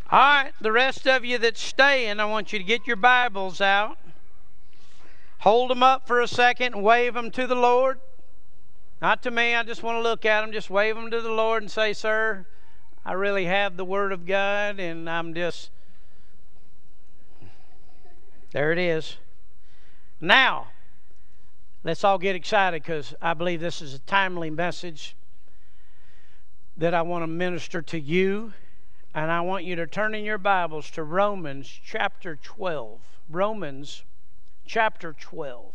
All right, the rest of you that's staying, I want you to get your Bibles out. Hold them up for a second and wave them to the Lord. Not to me, I just want to look at them. Just wave them to the Lord and say, "Sir, I really have the Word of God, and I'm just..." There it is. Now, let's all get excited because I believe this is a timely message that I want to minister to you. And I want you to turn in your Bibles to Romans chapter 12. Romans chapter 12.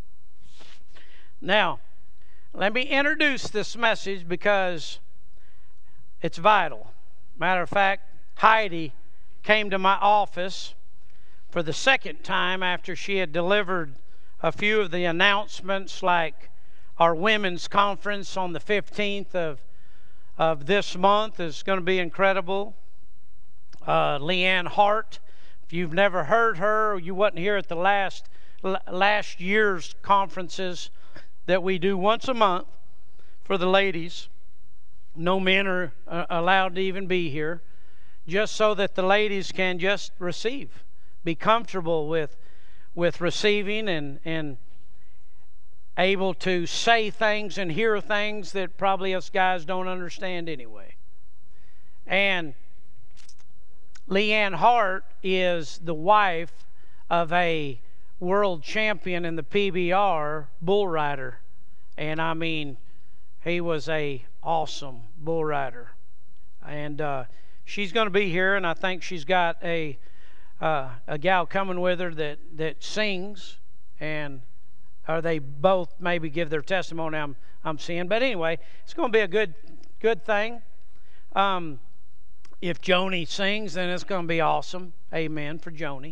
Now, let me introduce this message because it's vital. Matter of fact, Heidi came to my office for the second time after she had delivered a few of the announcements, like our women's conference on the 15th of this month is going to be incredible. Leanne Hart, if you've never heard her or you wasn't here at the last year's conferences that we do once a month for the ladies, no men are allowed to even be here, just so that the ladies can just receive, be comfortable with receiving and able to say things and hear things that probably us guys don't understand anyway. And Leanne Hart is the wife of a world champion in the PBR bull rider. And I mean, he was a awesome bull rider. And she's going to be here, and I think she's got a gal coming with her that sings, and or they both maybe give their testimony I'm seeing. But anyway, it's going to be a good thing. If Joni sings, then it's going to be awesome. Amen for Joni.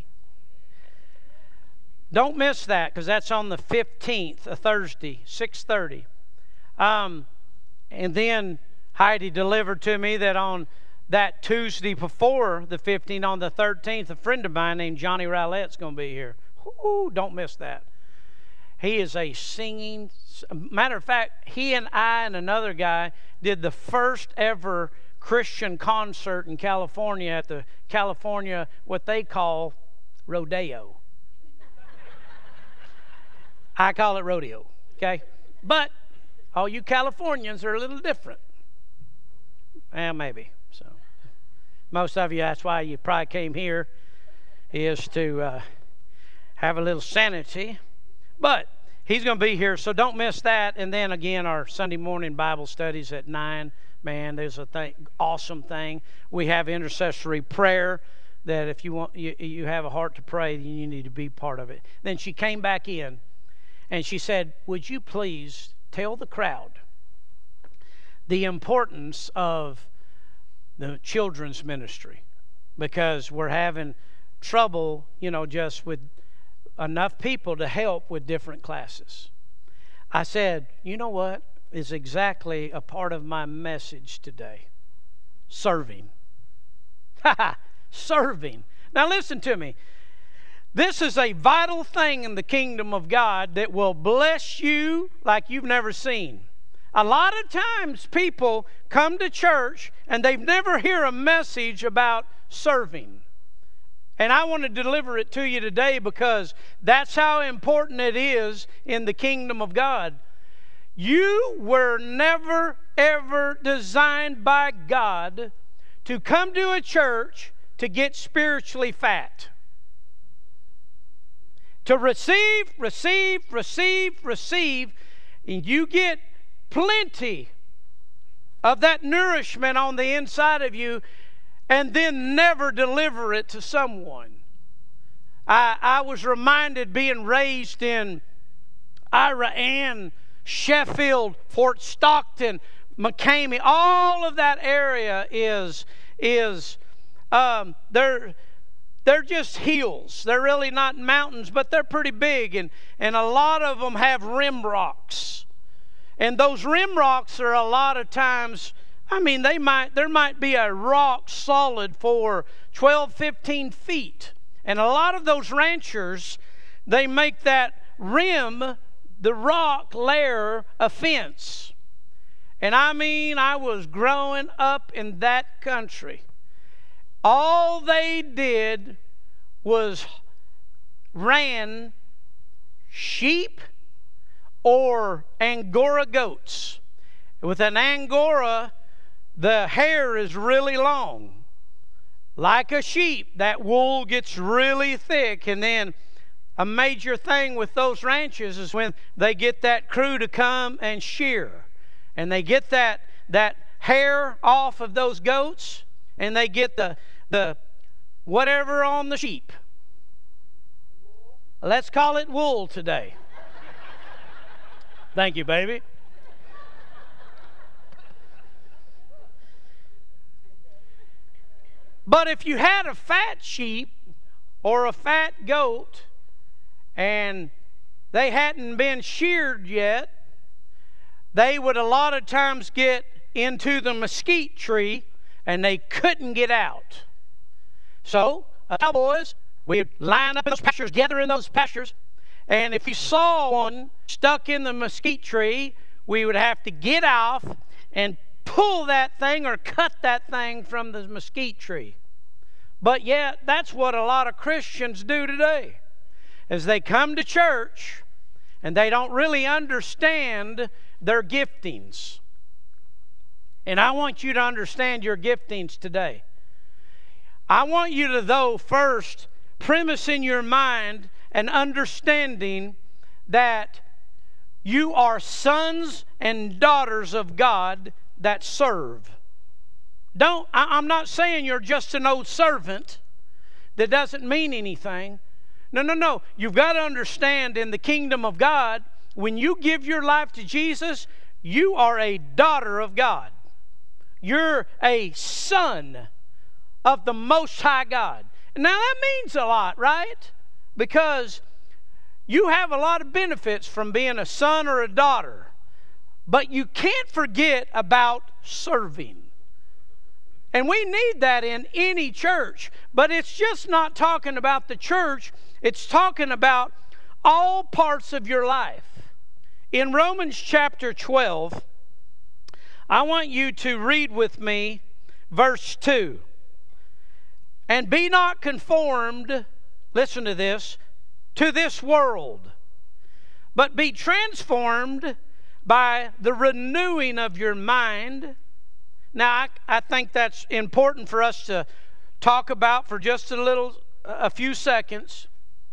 Don't miss that, because that's on the 15th, a Thursday, 6:30. And then Heidi delivered to me that on that Tuesday before the 15th, on the 13th, a friend of mine named Johnny Roulette's going to be here. Ooh, don't miss that. He is a singing... Matter of fact, he and I and another guy did the first ever Christian concert in California at the California, what they call rodeo. I call it rodeo, okay? But all you Californians are a little different. Well, maybe. So most of you, that's why you probably came here, is to have a little sanity. But he's going to be here, so don't miss that. And then again, our Sunday morning Bible studies at 9. Man, there's a awesome thing. We have intercessory prayer that if you want, you have a heart to pray, then you need to be part of it. Then she came back in and she said, "Would you please tell the crowd the importance of the children's ministry? Because we're having trouble, just with enough people to help with different classes." I said, "You know what is exactly a part of my message today? Serving." Serving. Now listen to me. This is a vital thing in the kingdom of God that will bless you like you've never seen. A lot of times people come to church and they've never heard a message about serving. And I want to deliver it to you today because that's how important it is in the kingdom of God. You were never, ever designed by God to come to a church to get spiritually fat. To receive, and you get plenty of that nourishment on the inside of you, and then never deliver it to someone. I was reminded, being raised in Ira Ann, Sheffield, Fort Stockton, McCamey, all of that area they're just hills. They're really not mountains, but they're pretty big, and a lot of them have rim rocks. And those rim rocks are a lot of times, there might be a rock solid for 12, 15 feet. And a lot of those ranchers, they make that rim, the rock layer, a fence. And I was growing up in that country. all they did was ran sheep or Angora goats. With an Angora, the hair is really long. Like a sheep, that wool gets really thick. And then a major thing with those ranches is when they get that crew to come and shear. And they get that hair off of those goats, and they get the whatever on the sheep. Let's call it wool today. Thank you, baby. But if you had a fat sheep or a fat goat and they hadn't been sheared yet, they would a lot of times get into the mesquite tree and they couldn't get out. So, cowboys, we'd line up in those pastures, gather in those pastures, and if you saw one stuck in the mesquite tree, we would have to get off and pull that thing or cut that thing from the mesquite tree. But yet, that's what a lot of Christians do today. Is they come to church and they don't really understand their giftings. And I want you to understand your giftings today. I want you to, though, first premise in your mind an understanding that you are sons and daughters of God that serve. I'm not saying you're just an old servant that doesn't mean anything. No. You've got to understand, in the kingdom of God, when you give your life to Jesus, you are a daughter of God. You're a son of the Most High God. Now that means a lot, right? Because you have a lot of benefits from being a son or a daughter. But you can't forget about serving. And we need that in any church. But it's just not talking about the church. It's talking about all parts of your life. In Romans chapter 12, I want you to read with me verse 2. And be not conformed, listen to this world, but be transformed by the renewing of your mind. Now, I think that's important for us to talk about for just a few seconds.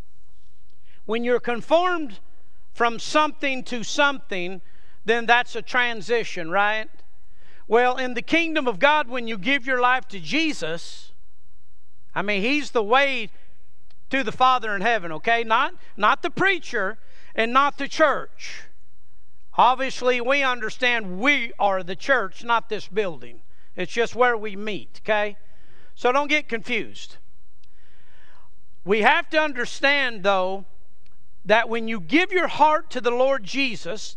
When you're conformed from something to something, then that's a transition, right? Well, in the kingdom of God, when you give your life to Jesus, He's the way to the Father in heaven, okay? Not the preacher and not the church. Obviously, we understand we are the church, not this building. It's just where we meet, okay? So don't get confused. We have to understand, though, that when you give your heart to the Lord Jesus,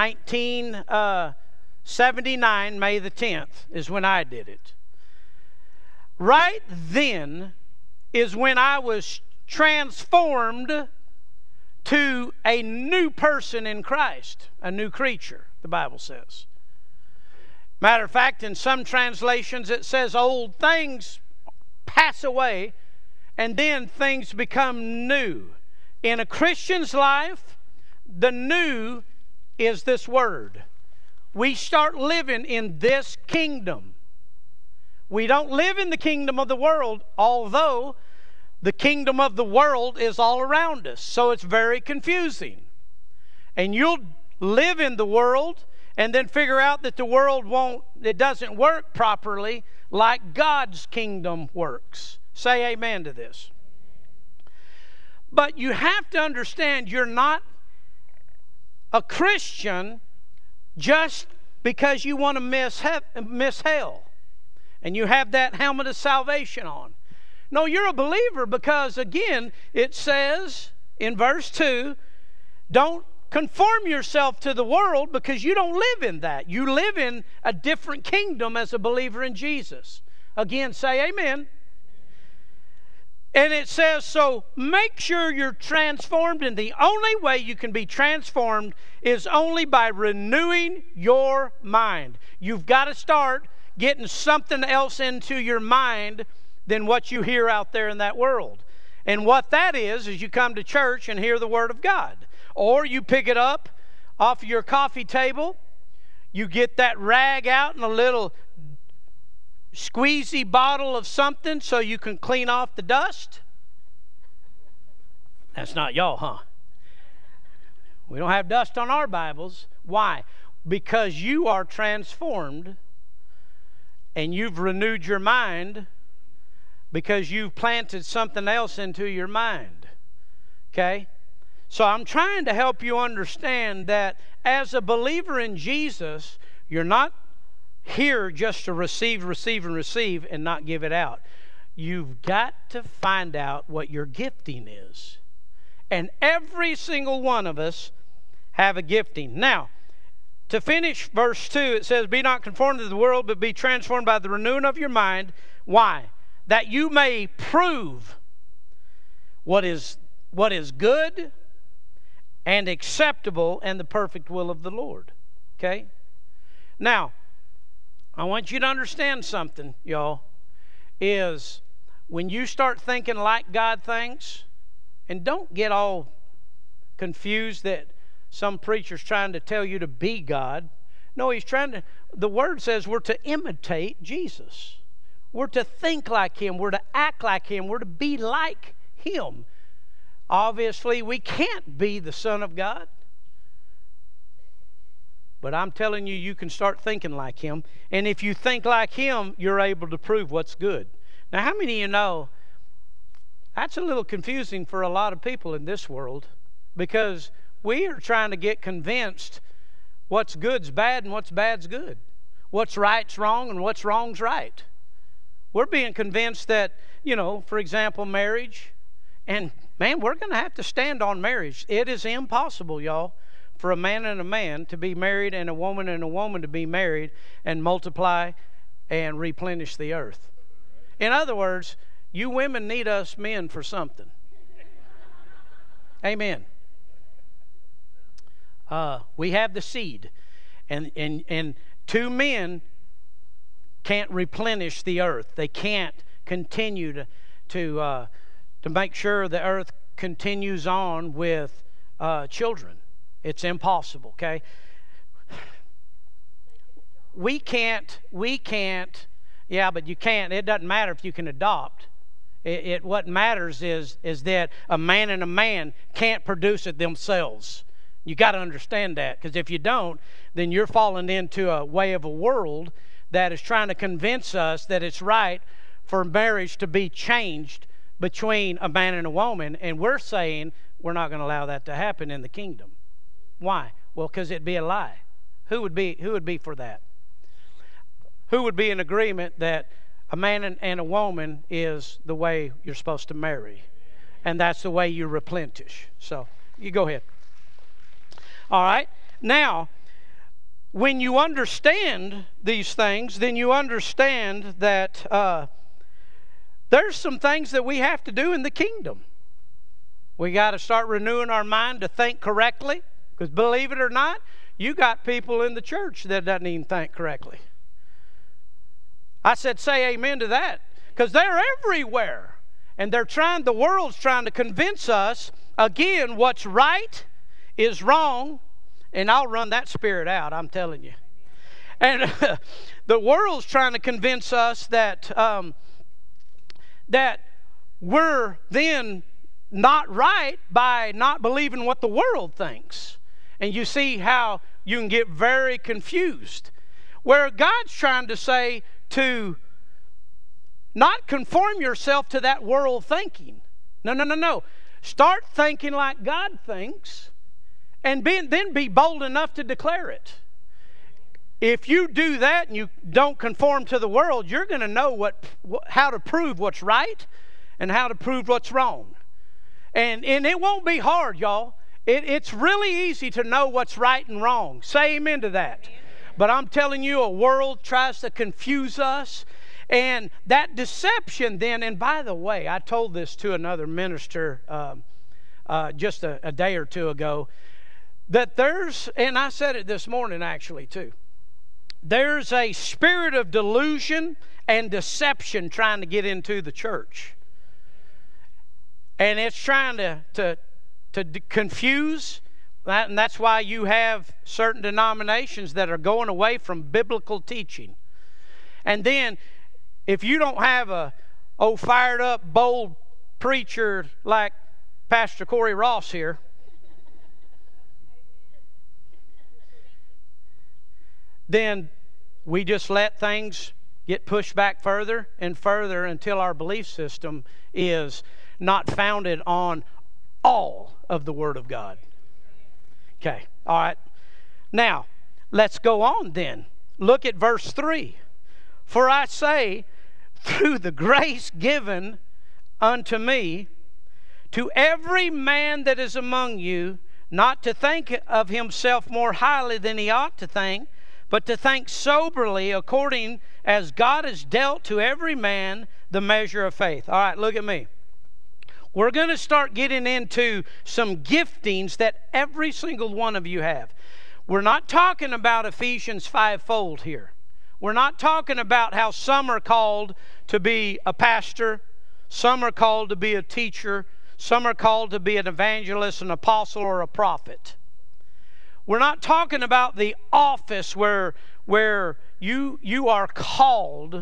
1979, May the 10th, is when I did it. Right then is when I was transformed to a new person in Christ, a new creature, the Bible says. Matter of fact, in some translations it says old things pass away and then things become new. In a Christian's life, the new is this word. We start living in this kingdom. We don't live in the kingdom of the world, although the kingdom of the world is all around us. So it's very confusing. And you'll live in the world and then figure out that the world it doesn't work properly like God's kingdom works. Say amen to this. But you have to understand, you're not a Christian just because you want to miss hell and you have that helmet of salvation on. No, you're a believer because, again, it says in verse 2, don't conform yourself to the world, because you don't live in that. You live in a different kingdom as a believer in Jesus. Again, say amen. And it says, so make sure you're transformed, and the only way you can be transformed is only by renewing your mind. You've got to start getting something else into your mind than what you hear out there in that world. And what that is you come to church and hear the Word of God. Or you pick it up off your coffee table, you get that rag out and a little squeezy bottle of something so you can clean off the dust. That's not y'all, huh? We don't have dust on our Bibles. Why? Because you are transformed and you've renewed your mind because you've planted something else into your mind. Okay? So I'm trying to help you understand that as a believer in Jesus, you're not here just to receive and not give it out. You've got to find out what your gifting is. And every single one of us have a gifting. Now, to finish verse 2, it says, "Be not conformed to the world, but be transformed by the renewing of your mind." Why? That you may prove what is good and acceptable and the perfect will of the Lord. Okay? Now, I want you to understand something, y'all, is when you start thinking like God thinks, and don't get all confused that some preacher's trying to tell you to be God. No, he's trying to, the Word says we're to imitate Jesus. We're to think like Him. We're to act like Him. We're to be like Him. Obviously, we can't be the Son of God. But I'm telling you, you can start thinking like Him. And if you think like Him, you're able to prove what's good. Now, how many of you know that's a little confusing for a lot of people in this world? Because we are trying to get convinced what's good's bad and what's bad's good. What's right's wrong and what's wrong's right. We're being convinced that, for example, marriage. And, man, we're going to have to stand on marriage. It is impossible, y'all, for a man and a man to be married and a woman to be married and multiply and replenish the earth. In other words, you women need us men for something. Amen. We have the seed. And two men can't replenish the earth. They can't continue to make sure the earth continues on with children. It's impossible, okay? We can't, yeah, but you can't. It doesn't matter if you can adopt. What matters is that a man and a man can't produce it themselves. You got to understand that, because if you don't, then you're falling into a way of a world that is trying to convince us that it's right for marriage to be changed between a man and a woman, and we're saying we're not going to allow that to happen in the kingdom. Why? Well, because it'd be a lie. Who would be for that? Who would be in agreement that a man and a woman is the way you're supposed to marry, and that's the way you replenish? So you go ahead. All right. Now, when you understand these things, then you understand that there's some things that we have to do in the kingdom. We got to start renewing our mind to think correctly, because believe it or not, you got people in the church that doesn't even think correctly. I said, say amen to that, because they're everywhere, and the world's trying to convince us again what's right is wrong, and I'll run that spirit out, I'm telling you. And the world's trying to convince us that that we're then not right by not believing what the world thinks. And you see how you can get very confused. Where God's trying to say to not conform yourself to that world thinking. No. Start thinking like God thinks, and then be bold enough to declare it. If you do that and you don't conform to the world, you're going to know how to prove what's right and how to prove what's wrong. And it won't be hard, y'all. It's really easy to know what's right and wrong. Say amen to that. Amen. But I'm telling you, a world tries to confuse us. And that deception then, and by the way, I told this to another minister just a day or two ago, that and I said it this morning actually too, there's a spirit of delusion and deception trying to get into the church. And it's trying to confuse. And that's why you have certain denominations that are going away from biblical teaching. And then, if you don't have a fired up, bold preacher like Pastor Corey Ross here, then we just let things get pushed back further and further until our belief system is not founded on all of the Word of God. Okay, all right. Now, let's go on then. Look at verse 3. For I say, through the grace given unto me, to every man that is among you, not to think of himself more highly than he ought to think, but to think soberly according as God has dealt to every man the measure of faith. All right, look at me. We're going to start getting into some giftings that every single one of you have. We're not talking about Ephesians 5-fold here. We're not talking about how some are called to be a pastor, some are called to be a teacher, some are called to be an evangelist, an apostle, or a prophet. We're not talking about the office where you are called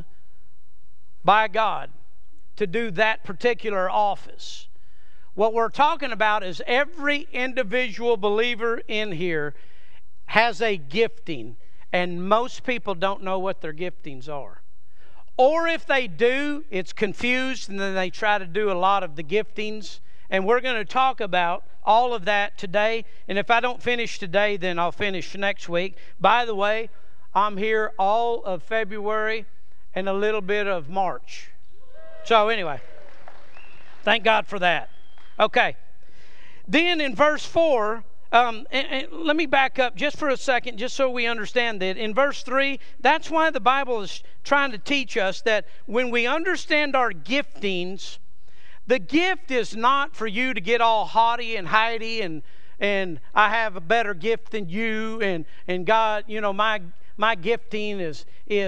by God to do that particular office. What we're talking about is every individual believer in here has a gifting, and most people don't know what their giftings are. Or if they do, it's confused, and then they try to do a lot of the giftings. And we're going to talk about all of that today. And if I don't finish today, then I'll finish next week. By the way, I'm here all of February and a little bit of March. So anyway, thank God for that. Okay. Then in verse 4, and let me back up just for a second, just so we understand that. In verse 3, that's why the Bible is trying to teach us that when we understand our giftings, the gift is not for you to get all haughty and hidey and I have a better gift than you, and God, you know, my gifting is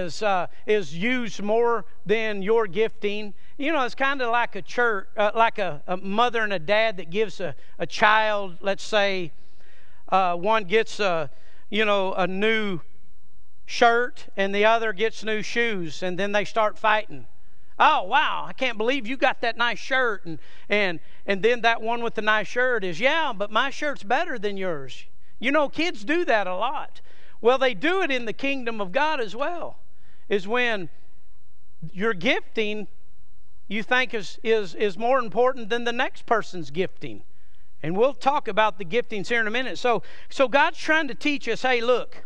used more than your gifting. You know, it's kind of like a church, like a mother and a dad that gives a child, let's say, one gets a new shirt and the other gets new shoes, and then they start fighting. Oh, wow, I can't believe you got that nice shirt. And then that one with the nice shirt is, yeah, but my shirt's better than yours. You know, kids do that a lot. Well, they do it in the kingdom of God as well. Is when your gifting you think is more important than the next person's gifting. And we'll talk about the giftings here in a minute. So God's trying to teach us, hey, look,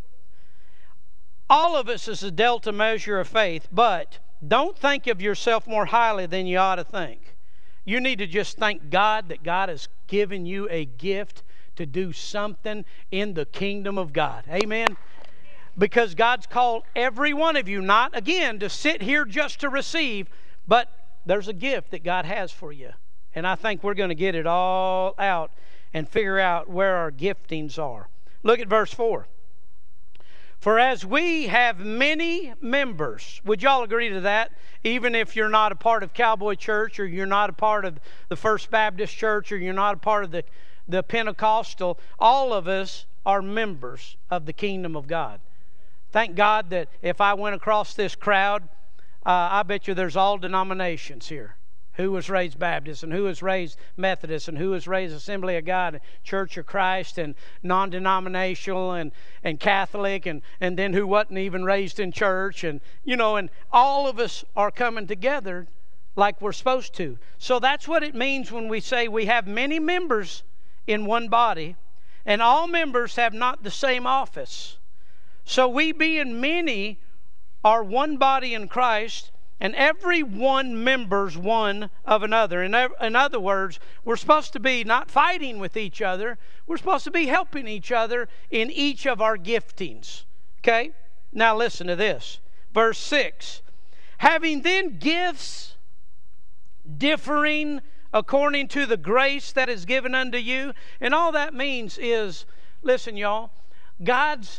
all of us is a delta measure of faith, but don't think of yourself more highly than you ought to think. You need to just thank God that God has given you a gift to do something in the kingdom of God. Amen? Because God's called every one of you, not, again, to sit here just to receive, but there's a gift that God has for you. And I think we're going to get it all out and figure out where our giftings are. Look at verse 4. For as we have many members, would y'all agree to that? Even if you're not a part of Cowboy Church, or you're not a part of the First Baptist Church, or you're not a part of the Pentecostal, all of us are members of the kingdom of God. Thank God that if I went across this crowd, I bet you there's all denominations here. Who was raised Baptist, and who was raised Methodist, and who was raised Assembly of God, Church of Christ, and non-denominational, and Catholic, and then who wasn't even raised in church, and and all of us are coming together like we're supposed to. So that's what it means when we say we have many members in one body, and all members have not the same office. So we, being many, are one body in Christ, and every one members one of another. In other words, we're supposed to be not fighting with each other. We're supposed to be helping each other in each of our giftings. Okay? Now listen to this. Verse 6. Having then gifts differing according to the grace that is given unto you. And all that means is, listen y'all, God's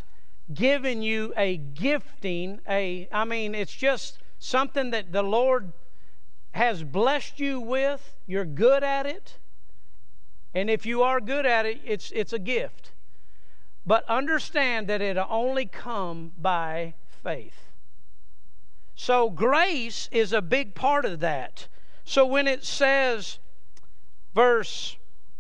given you a gifting, it's just something that the Lord has blessed you with. You're good at it. And if you are good at it, it's a gift. But understand that it'll only come by faith. So grace is a big part of that. So when it says, verse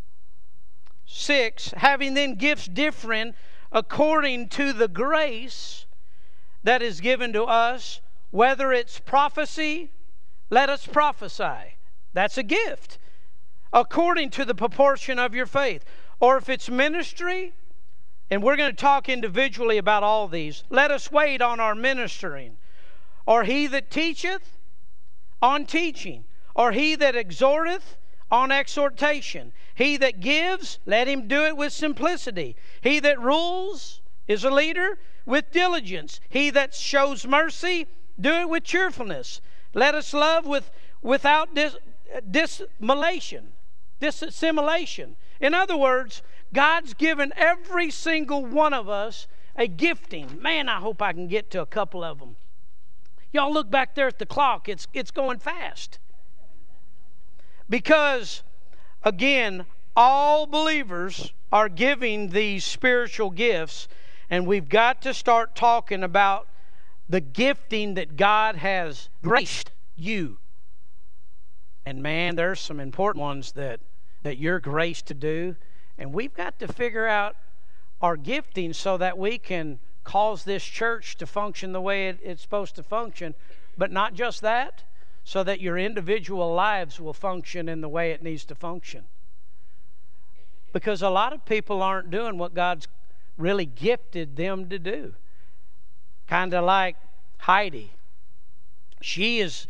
6, having then gifts different according to the grace that is given to us, whether it's prophecy, let us prophesy. That's a gift. According to the proportion of your faith. Or if it's ministry, and we're going to talk individually about all these, let us wait on our ministering. Or he that teacheth, on teaching. Or he that exhorteth, on exhortation. He that gives, let him do it with simplicity. He that rules, is a leader, with diligence. He that shows mercy, do it with cheerfulness. Let us love without dissimulation. In other words, God's given every single one of us a gifting. Man, I hope I can get to a couple of them. Y'all look back there at the clock. It's going fast. Because, again, all believers are giving these spiritual gifts, and we've got to start talking about the gifting that God has graced you. And man, there's some important ones that you're graced to do. And we've got to figure out our gifting so that we can cause this church to function the way it's supposed to function. But not just that, so that your individual lives will function in the way it needs to function. Because a lot of people aren't doing what God's really gifted them to do. Kind of like Heidi. She's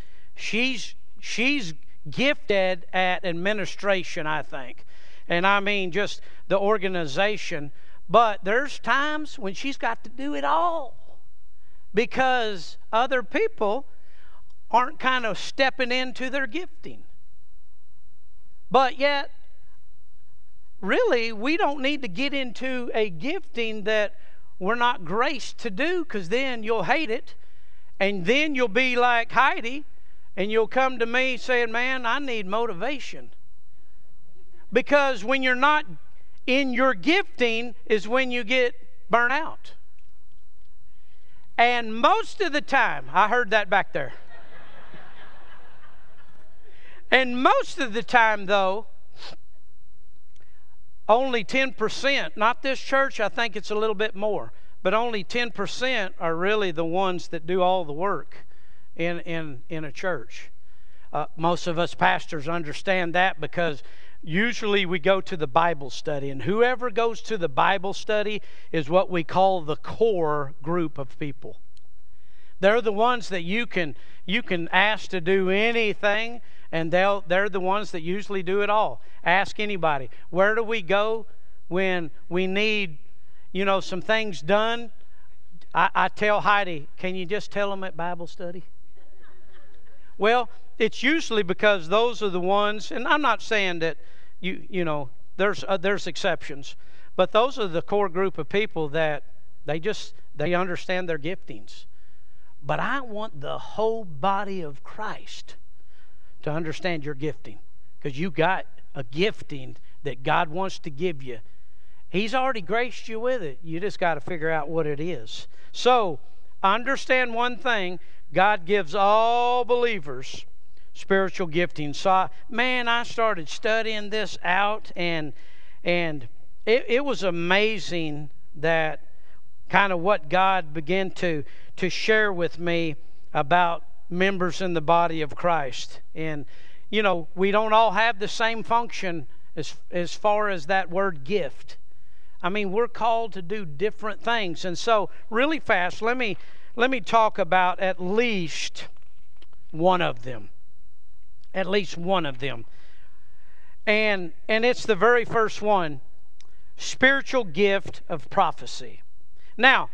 gifted at administration, I think. And I mean just the organization. But there's times when she's got to do it all. Because other people aren't kind of stepping into their gifting. But yet, really, we don't need to get into a gifting that we're not graced to do, because then you'll hate it. And then you'll be like Heidi, and you'll come to me saying, man, I need motivation. Because when you're not in your gifting is when you get burnt out. And most of the time, I heard that back there. And most of the time, though, only 10%, not this church, I think it's a little bit more, but only 10% are really the ones that do all the work in a church. Most of us pastors understand that, because usually we go to the Bible study, and whoever goes to the Bible study is what we call the core group of people. They're the ones that you can ask to do anything, and they're the ones that usually do it all. Ask anybody, where do we go when we need, some things done? I tell Heidi, can you just tell them at Bible study? Well, it's usually because those are the ones, and I'm not saying that there's exceptions, but those are the core group of people that they understand their giftings. But I want the whole body of Christ to understand your gifting, because you got a gifting that God wants to give you. He's already graced you with it. You just got to figure out what it is. So, understand one thing. God gives all believers spiritual gifting. So, I started studying this out, and it was amazing that kind of what God began to share with me about members in the body of Christ. And, we don't all have the same function as far as that word gift. I mean, we're called to do different things. And so, really fast, let me talk about at least one of them. At least one of them. And it's the very first one, spiritual gift of prophecy. Now,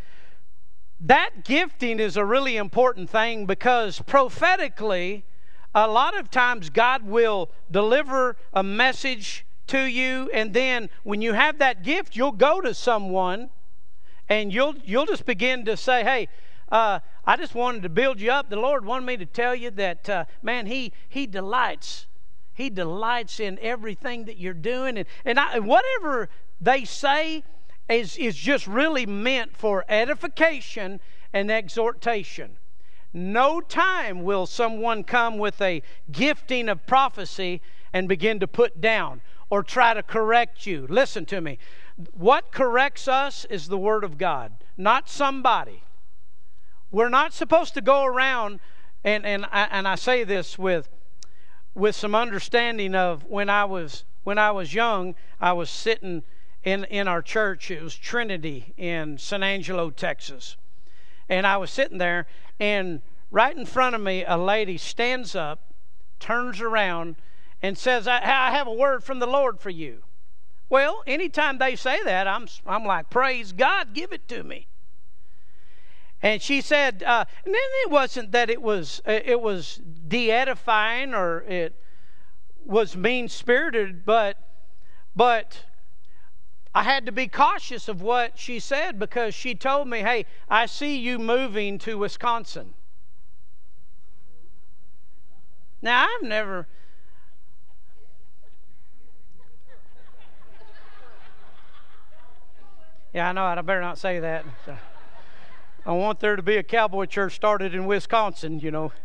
that gifting is a really important thing, because prophetically, a lot of times God will deliver a message to you, and then when you have that gift, you'll go to someone And you'll just begin to say, hey, I just wanted to build you up. The Lord wanted me to tell you that, man, He delights. He delights in everything that you're doing. And whatever they say is just really meant for edification and exhortation. No time will someone come with a gifting of prophecy and begin to put down or try to correct you. Listen to me. What corrects us is the Word of God, not somebody. We're not supposed to go around, and I say this with some understanding of when I was young. I was sitting in our church. It was Trinity in San Angelo, Texas. And I was sitting there, and right in front of me, a lady stands up, turns around, and says, I have a word from the Lord for you. Well, anytime they say that, I'm like, praise God, give it to me. And she said, and then it wasn't that it was de-edifying or it was mean-spirited, but I had to be cautious of what she said, because she told me, hey, I see you moving to Wisconsin. Now, I've never... Yeah, I know, I better not say that. I want there to be a cowboy church started in Wisconsin, you know.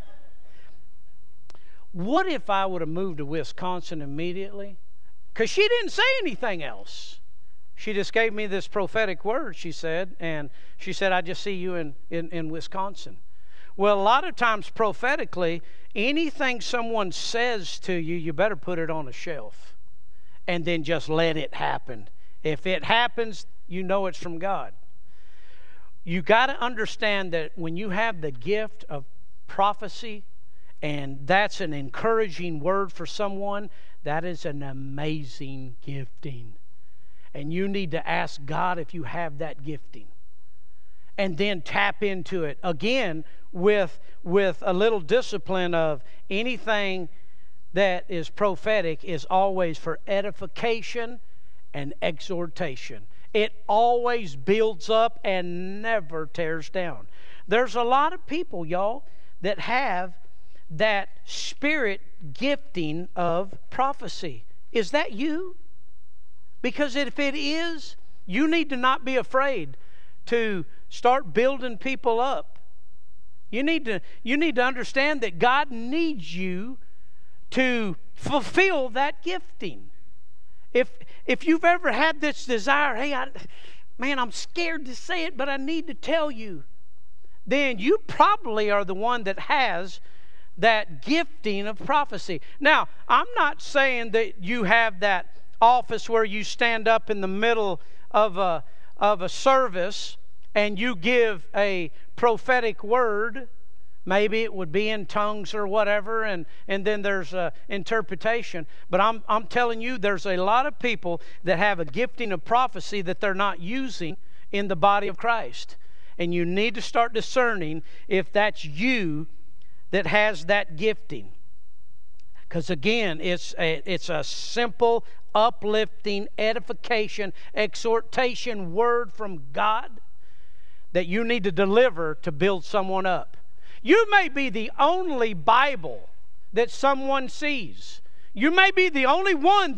What if I would have moved to Wisconsin immediately? Because she didn't say anything else. She just gave me this prophetic word, she said, and she said, I just see you in Wisconsin. Well, a lot of times prophetically, anything someone says to you, you better put it on a shelf and then just let it happen. If it happens, you know it's from God. You got to understand that when you have the gift of prophecy, and that's an encouraging word for someone, that is an amazing gifting. And you need to ask God if you have that gifting. And then tap into it again with a little discipline of anything that is prophetic is always for edification and exhortation. It always builds up and never tears down. There's a lot of people, y'all, that have that spirit gifting of prophecy. Is that you? Because if it is, you need to not be afraid to start building people up. You need to understand that God needs you to fulfill that gifting. If you've ever had this desire, hey, I'm scared to say it, but I need to tell you, then you probably are the one that has that gifting of prophecy. Now, I'm not saying that you have that office where you stand up in the middle of a service and you give a prophetic word. Maybe it would be in tongues or whatever, and then there's interpretation. But I'm telling you, there's a lot of people that have a gifting of prophecy that they're not using in the body of Christ. And you need to start discerning if that's you that has that gifting. Because again, it's a simple, uplifting, edification, exhortation word from God that you need to deliver to build someone up. You may be the only Bible that someone sees. You may be the only one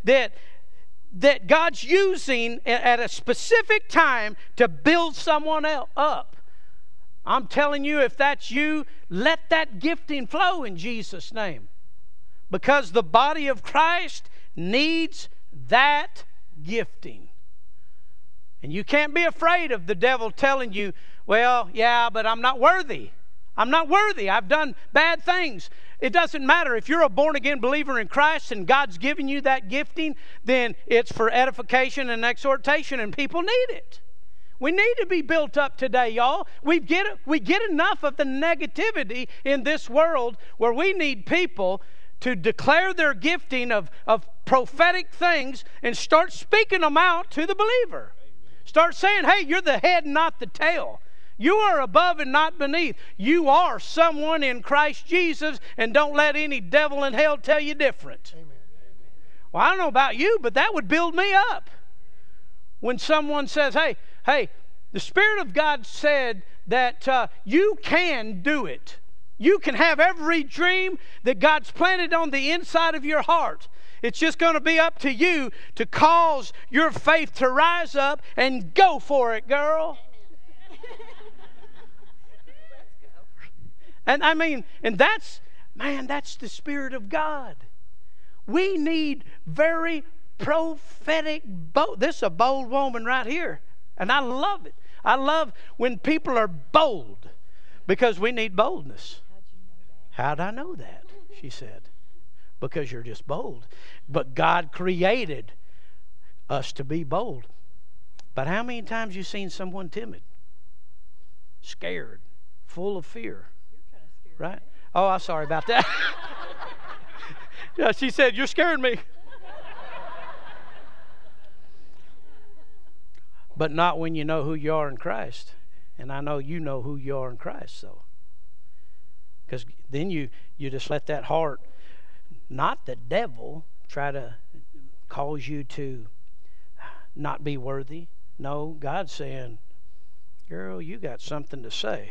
that God's using at a specific time to build someone else up. I'm telling you, if that's you, let that gifting flow in Jesus' name. Because the body of Christ needs that gifting. And you can't be afraid of the devil telling you, well, yeah, but I'm not worthy. I'm not worthy. I've done bad things. It doesn't matter. If you're a born-again believer in Christ and God's given you that gifting, then it's for edification and exhortation, and people need it. We need to be built up today, y'all. We get enough of the negativity in this world where we need people to declare their gifting of prophetic things and start speaking them out to the believer. Start saying, hey, you're the head, not the tail. You are above and not beneath. You are someone in Christ Jesus, and don't let any devil in hell tell you different. Amen. Well, I don't know about you, but that would build me up. When someone says, hey, The Spirit of God said that you can do it. You can have every dream that God's planted on the inside of your heart. It's just going to be up to you to cause your faith to rise up and go for it, girl. And I mean, and that's the Spirit of God. We need very prophetic, this is a bold woman right here. And I love it. I love when people are bold, because we need boldness. How'd I know that? She said. Because you're just bold. But God created us to be bold. But how many times you seen someone timid? Scared. Full of fear. You're kind of scared, right? Oh, I'm sorry about that. Yeah, she said, you're scaring me. But not when you know who you are in Christ. And I know you know who you are in Christ, so. Because then you just let that heart, not the devil, try to cause you to not be worthy. No, God's saying, girl, you got something to say.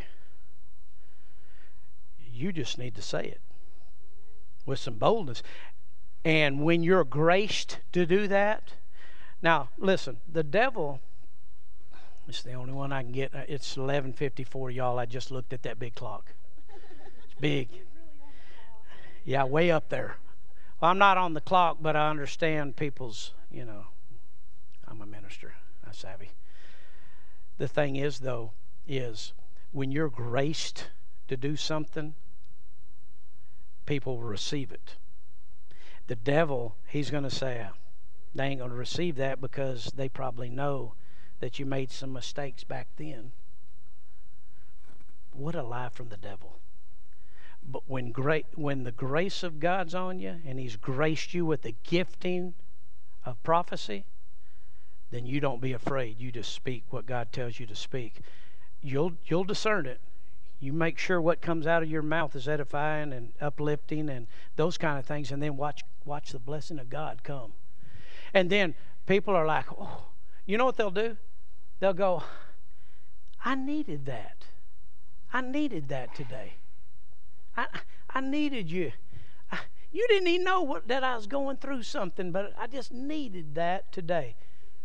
You just need to say it with some boldness. And when you're graced to do that, now listen, the devil, it's the only one I can get. It's 11:54, y'all. I just looked at that big clock. It's big. Yeah, way up there. Well, I'm not on the clock, but I understand people's, I'm a minister. I'm savvy. The thing is, though, is when you're graced to do something, people will receive it. The devil, he's going to say, they ain't going to receive that because they probably know that you made some mistakes back then. What a lie from the devil. But when the grace of God's on you and He's graced you with the gifting of prophecy, then you don't be afraid. You just speak what God tells you to speak. You'll discern it. You make sure what comes out of your mouth is edifying and uplifting and those kind of things, and then watch the blessing of God come. And then people are like, oh, you know what they'll do? They'll go, I needed that. I needed that today. I needed you. You didn't even know that I was going through something, but I just needed that today.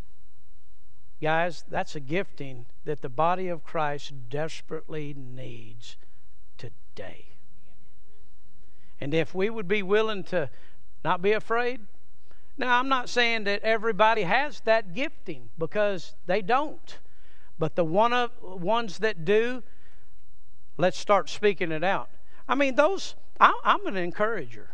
Guys, that's a gifting that the body of Christ desperately needs today. And if we would be willing to not be afraid. Now, I'm not saying that everybody has that gifting, because they don't. But the ones that do, let's start speaking it out. I mean, I'm an encourager.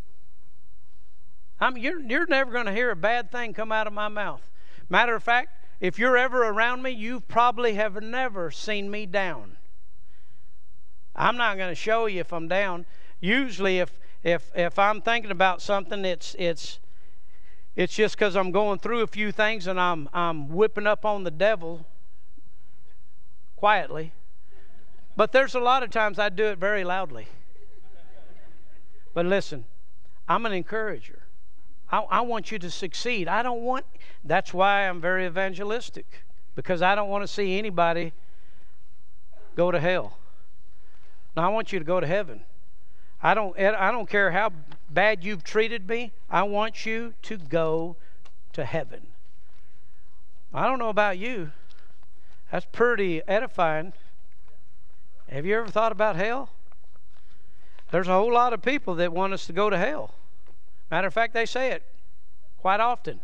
You're never going to hear a bad thing come out of my mouth. Matter of fact, if you're ever around me, you probably have never seen me down. I'm not going to show you if I'm down. Usually, if I'm thinking about something, it's just because I'm going through a few things and I'm whipping up on the devil quietly. But there's a lot of times I do it very loudly. But listen, I'm an encourager. I want you to succeed. That's why I'm very evangelistic, because I don't want to see anybody go to hell. No, I want you to go to heaven. I don't care how bad you've treated me. I want you to go to heaven. I don't know about you. That's pretty edifying. Have you ever thought about hell? There's a whole lot of people that want us to go to hell. Matter of fact, they say it quite often.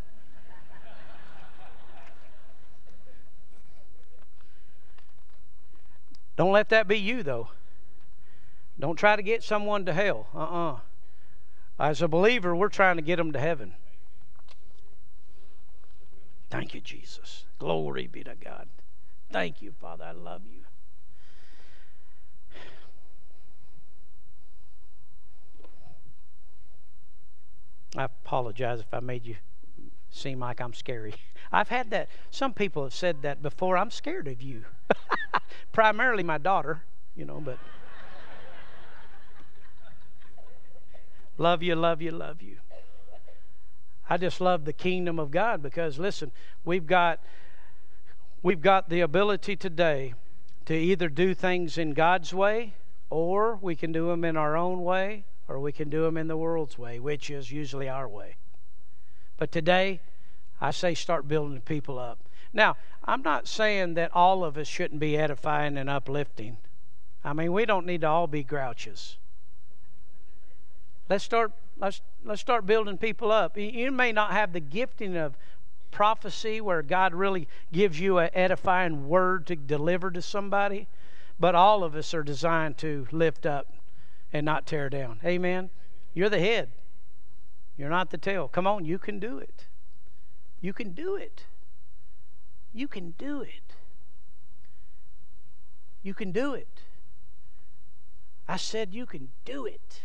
Don't let that be you, though. Don't try to get someone to hell. As a believer, we're trying to get them to heaven. Thank you, Jesus. Glory be to God. Thank you, Father. I love you. I apologize if I made you seem like I'm scary. I've had that. Some people have said that before. I'm scared of you. Primarily my daughter, but love you, love you, love you. I just love the kingdom of God because, listen, we've got We've got the ability today to either do things in God's way, or we can do them in our own way, or we can do them in the world's way, which is usually our way. But today, I say start building people up. Now, I'm not saying that all of us shouldn't be edifying and uplifting. I mean, we don't need to all be grouches. Let's start building people up. You may not have the gifting of prophecy where God really gives you an edifying word to deliver to somebody, but all of us are designed to lift up and not tear down. Amen? You're the head. You're not the tail. Come on, you can do it. You can do it. You can do it. You can do it. I said you can do it.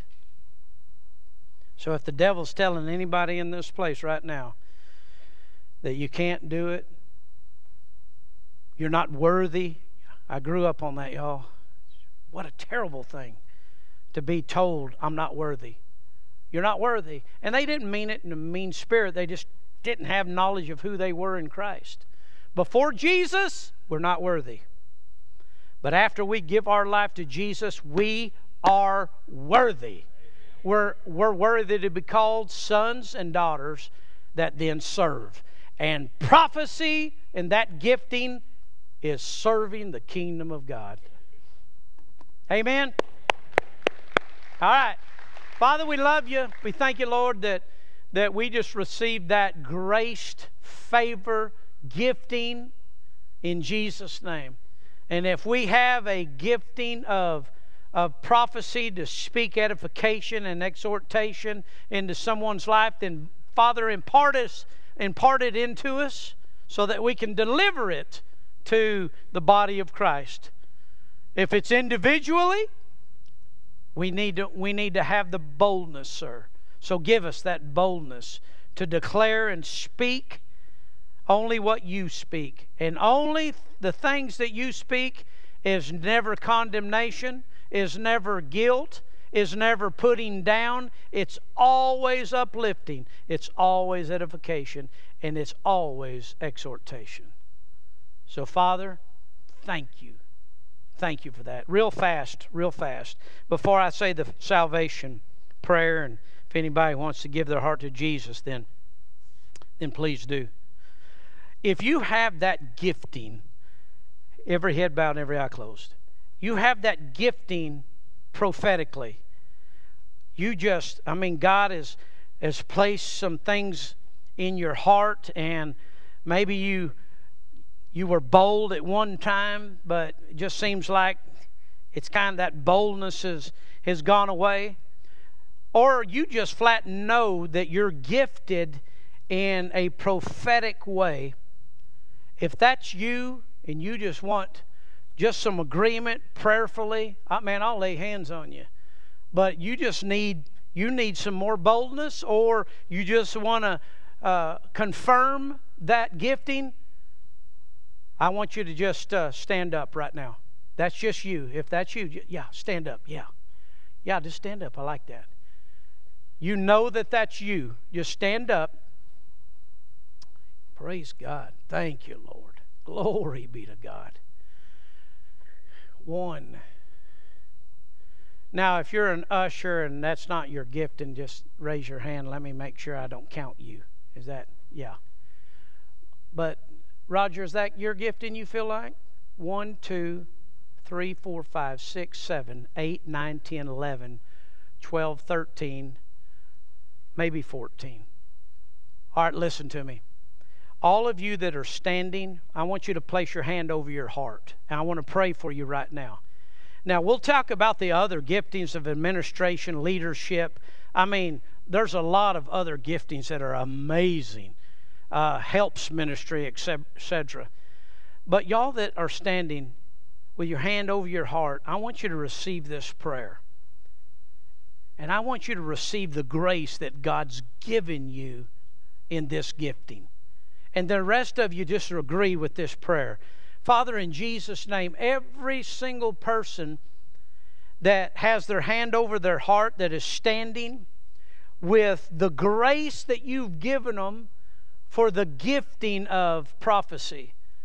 So if the devil's telling anybody in this place right now that you can't do it, you're not worthy. I grew up on that, y'all. What a terrible thing to be told I'm not worthy. You're not worthy. And they didn't mean it in a mean spirit. They just didn't have knowledge of who they were in Christ. Before Jesus, we're not worthy. But after we give our life to Jesus, we are worthy. We're worthy to be called sons and daughters that then serve. And prophecy and that gifting is serving the kingdom of God. Amen? All right. Father, we love you. We thank you, Lord, that we just received that graced favor, gifting in Jesus' name. And if we have a gifting of prophecy to speak edification and exhortation into someone's life, then Father, impart it into us so that we can deliver it to the body of Christ. If it's individually, we need to have the boldness, sir. So give us that boldness to declare and speak only what you speak. And only the things that you speak is never condemnation, is never guilt, is never putting down. It's always uplifting. It's always edification. And it's always exhortation. So, Father, thank you. Thank you for that. Real fast. Before I say the salvation prayer, and if anybody wants to give their heart to Jesus, then please do. If you have that gifting, every head bowed and every eye closed, you have that gifting prophetically. God has placed some things in your heart, and maybe you were bold at one time, but it just seems like it's kind of that boldness has gone away. Or you just flat know that you're gifted in a prophetic way. If that's you and you just want just some agreement prayerfully, I'll lay hands on you. But you need some more boldness, or you just want to confirm that gifting, I want you to just stand up right now. That's just you. If that's you, stand up. Yeah, just stand up. I like that. You know that that's you. Just stand up. Praise God. Thank you, Lord. Glory be to God. One. Now, if you're an usher and that's not your gift, and just raise your hand. Let me make sure I don't count you. Is that? Yeah. But, Roger, is that your gifting you feel like? 1, 2, 3, 4, 5, 6, 7, 8, 9, 10, 11, 12, 13, maybe 14. All right, listen to me. All of you that are standing, I want you to place your hand over your heart. And I want to pray for you right now. Now, we'll talk about the other giftings of administration, leadership. There's a lot of other giftings that are amazing. Helps ministry, etc. But y'all that are standing with your hand over your heart, I want you to receive this prayer. And I want you to receive the grace that God's given you in this gifting. And the rest of you just agree with this prayer. Father, in Jesus' name, every single person that has their hand over their heart, that is standing with the grace that you've given them for the gifting of prophecy,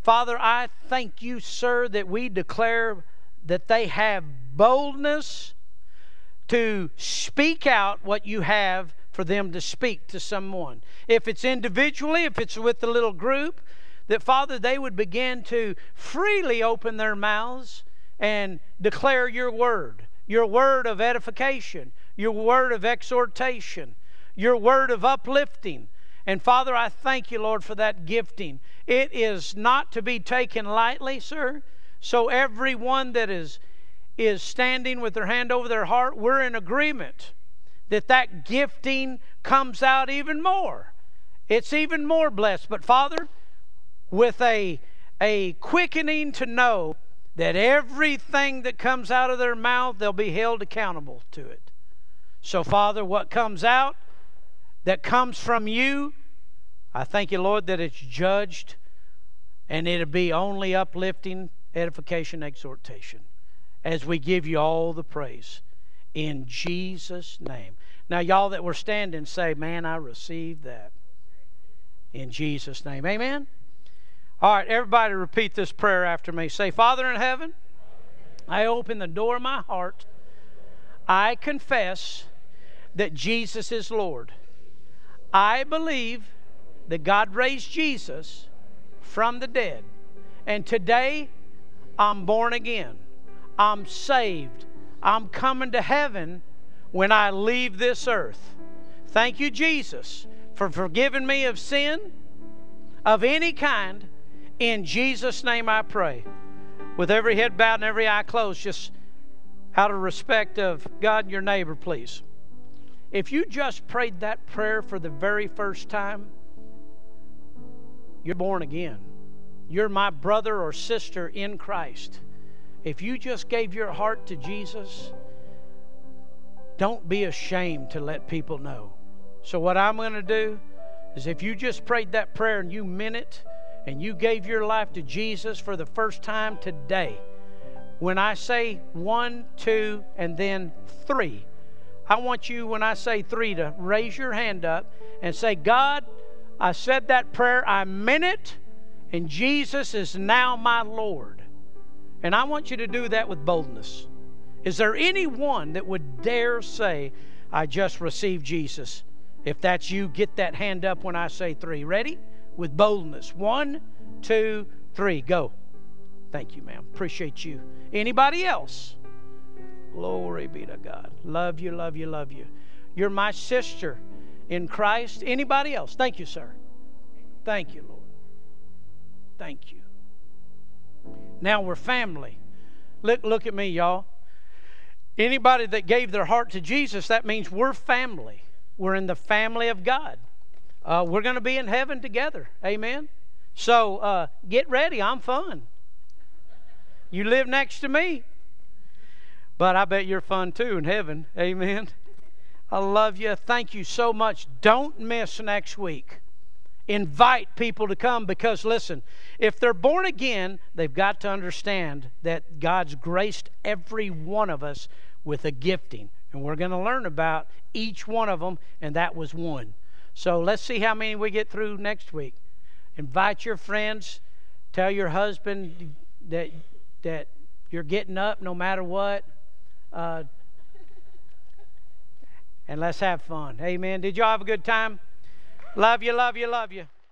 Father, I thank you, sir, that we declare that they have boldness to speak out what you have for them to speak to someone. If it's individually, if it's with the little group, that, Father, they would begin to freely open their mouths and declare your word of edification, your word of exhortation, your word of uplifting. And Father, I thank you, Lord, for that gifting. It is not to be taken lightly, sir. So everyone that is standing with their hand over their heart, we're in agreement that gifting comes out even more. It's even more blessed. But Father, with a quickening to know that everything that comes out of their mouth, they'll be held accountable to it. So Father, what comes out that comes from you, I thank you, Lord, that it's judged, and it'll be only uplifting, edification, exhortation, as we give you all the praise in Jesus' name. Now, y'all that were standing, say, man, I received that. In Jesus' name. Amen? All right, everybody repeat this prayer after me. Say, Father in heaven, I open the door of my heart. I confess that Jesus is Lord. I believe that God raised Jesus from the dead. And today, I'm born again. I'm saved. I'm coming to heaven when I leave this earth. Thank you, Jesus, for forgiving me of sin of any kind. In Jesus' name I pray. With every head bowed and every eye closed, just out of respect of God and your neighbor, please. If you just prayed that prayer for the very first time, you're born again. You're my brother or sister in Christ. If you just gave your heart to Jesus, don't be ashamed to let people know. So what I'm going to do is, if you just prayed that prayer and you meant it, and you gave your life to Jesus for the first time today, when I say 1, 2, and then 3, I want you, when I say 3, to raise your hand up and say, God, I said that prayer, I meant it, and Jesus is now my Lord. And I want you to do that with boldness. Is there anyone that would dare say, I just received Jesus? If that's you, get that hand up when I say 3. Ready? With boldness. 1, 2, 3. Go. Thank you, ma'am. Appreciate you. Anybody else? Glory be to God. Love you, love you, love you. You're my sister in Christ. Anybody else? Thank you, sir. Thank you, Lord. Thank you. Now we're family. Look at me, y'all. Anybody that gave their heart to Jesus, that means we're family. We're in the family of God. We're going to be in heaven together. Amen? So get ready. I'm fun. You live next to me. But I bet you're fun too in heaven. Amen? I love you. Thank you so much. Don't miss next week. Invite people to come, because listen, if they're born again, they've got to understand that God's graced every one of us with a gifting. And we're going to learn about each one of them, and that was one. So let's see how many we get through next week. Invite your friends. Tell your husband that you're getting up no matter what. And let's have fun. Amen. Did y'all have a good time? Love you, love you, love you.